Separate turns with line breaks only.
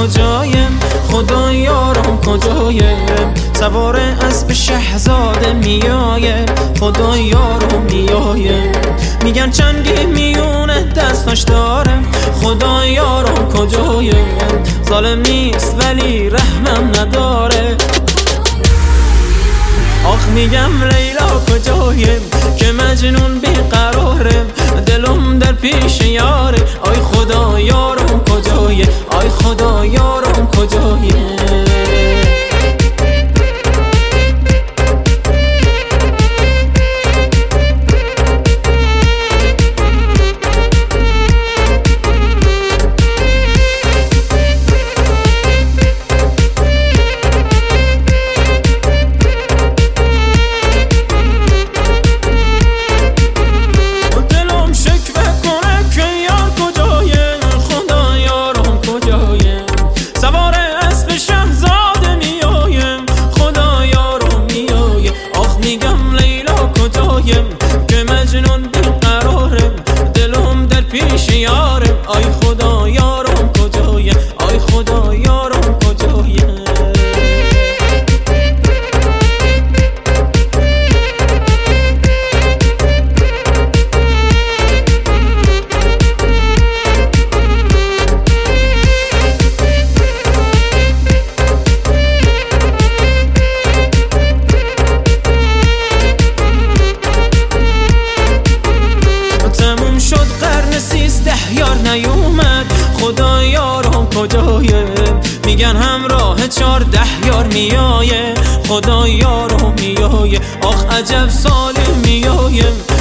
کجایم، خدا یارم کجایم. سوار اسب شهزاده میایم، خدا یارم میایم. میگن چنگی میونه دستاش دارم، خدا یارم کجایم. ظالم نیست ولی رحمم نداره. آخ میگم لیلا کجایم که مجنون بیقرارم، دلم در پیش یاره. آی خدا یارم کجایم، آی خدا یارم کجایم. که مجنون بیقرارم، دلم در پیش یارم. آی خدا یارم کجایم، آی خدا یارم کجایم. قرن 13 یار نیومد، خدا یارم کجایم. میگن همراه 14 یار میایه، خدا یارم میایه. آخ عجب سالی میایم،